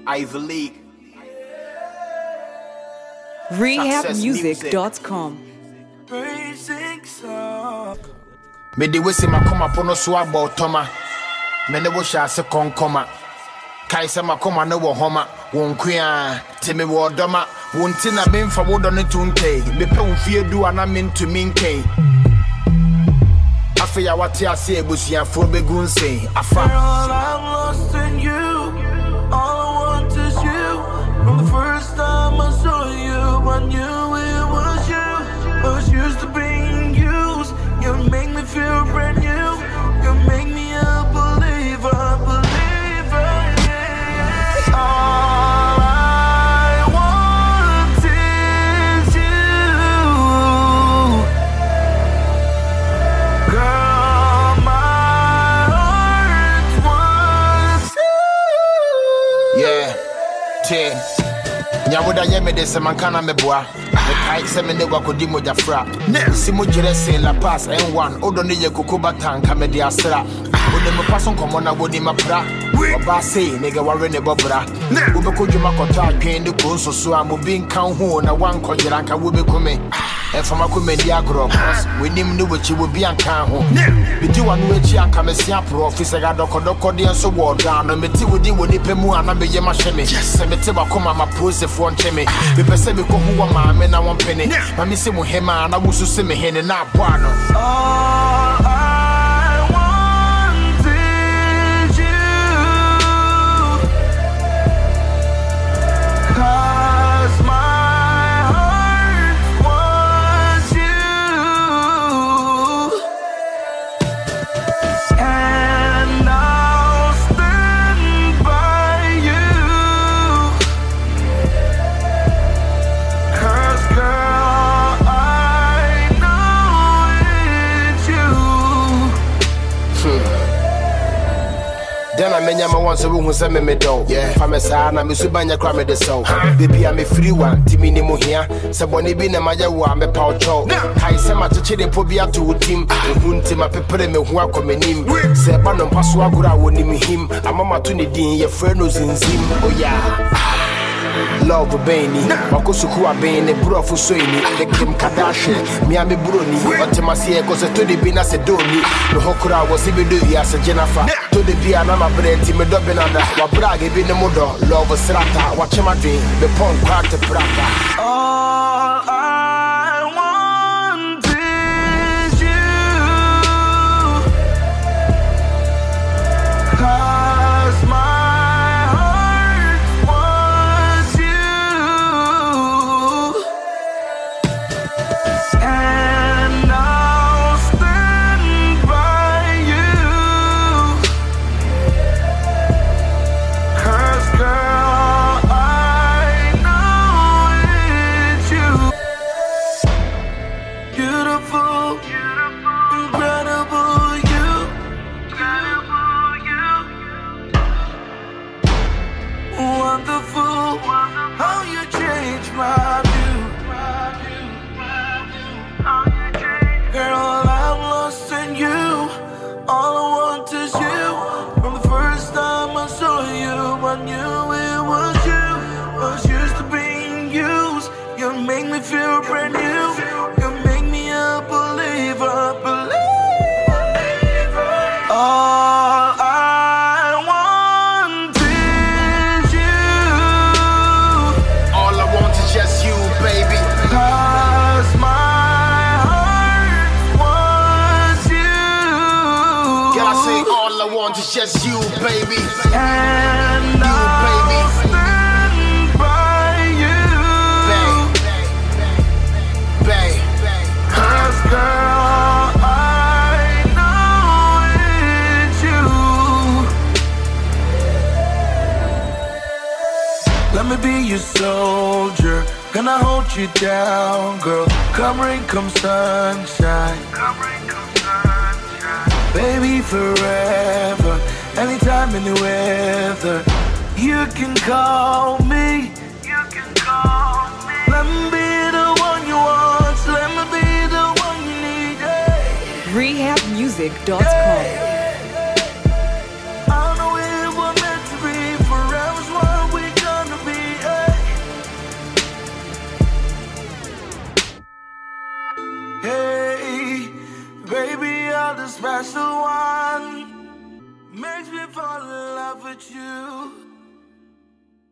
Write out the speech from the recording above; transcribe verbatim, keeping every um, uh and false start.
Ivy League. rehab music dot com. Me de wese makoma pono so abotoma. Me ne wo sha se konkoma. Kai se makoma ne wo homa. Won kwea te me wo doma. Won ti na me mfa wo do ne tunke. Me pe wo fie du ana me ntumi nke. Afa ya wate ase ebusuafo begunse. Afa. All I'm lost in you. All I want is you. From the first time I saw you, I knew it was you. I was used to being used. You make me feel brand new. You make me a believer, believer. Yeah. All I want is you, girl. My heart wants you. Yeah, ten. Nyawoda yeme de se mankana meboa. Me kai se me ne wakodi mojafra. Si mo jere se la pass N one. Odo ne ye kokoba tanka me de asra. Ode me pason komo na wodi mapra. Oba say nigga ware ne bobra. Ube ko djuma kota adwen de ko nsoso am bi nkan ho na wan kojera nka wo be kome. E fama ko me di agro cross. We nim ne wechi wo bi ankan ho. Bi di wanu echi anka me sia pro officer ga dokodoko de enso wo down no me ti wodi wodi pemu ana be ye ma hweme. Se me te ba koma ma pose for nteme. Me pese me ko ho wa ma me na won pene. Ma me se mo hema na wo so se me hene na aboa no. All I want is you. 'Cause my heart wants you. And I'll stand by you. 'Cause girl, I know it's you. Then I menya ma won so we hu se me me do. Fa me sa na me su banya kra me de so. Baby am free one timi ni mo hia. Se boni bi na ma ya wo am pa ocho. Kai se ma cheche de po bi ato tim. Ehu nti ma pepere me hu akomanim. Se ba no mpaso agura woni mi him. Amama to ne din ye frɛ no zinzim. Oh yeah. Love Benny, Makosuku Abene, Brofo Soini, the Kim Kardashian, Miami Bruni, Otemasi, Cosa to the Bina Sedoni, the Hokura was even doing as a Jennifer, to the Bianama Brenti, Medobinada, Wabragi Binamodo, Love Strata, Watchamadri, the Pong Quarter Prata. All I want is you. 'Cause my heart wants you. And I'll stand by you. 'Cause girl, I know it's you. Beautiful, incredible you. Wonderful, how you change my view. Girl, I'm lost in you. All I want is you. From the first time I saw you, I knew it was you. I was used to being used. You make me feel brand new. You make me a believer, believer. All I want is you. All I want is just you, baby. 'Cause my heart wants you. Can I say all I want is just you, baby? And You, baby. I'll stand by you. Babe, babe, 'Cause girl, I know it's you. Let me be your soldier. Can I hold you down, girl? Come rain, come sunshine. Baby, forever, anytime, any weather. You can call me. You can call me. Let me be the one you want. Let me be the one you need. Yeah. rehab music dot com. I know it was meant to be. Forever's what we got. Baby, you're the special one. Makes me fall in love with you.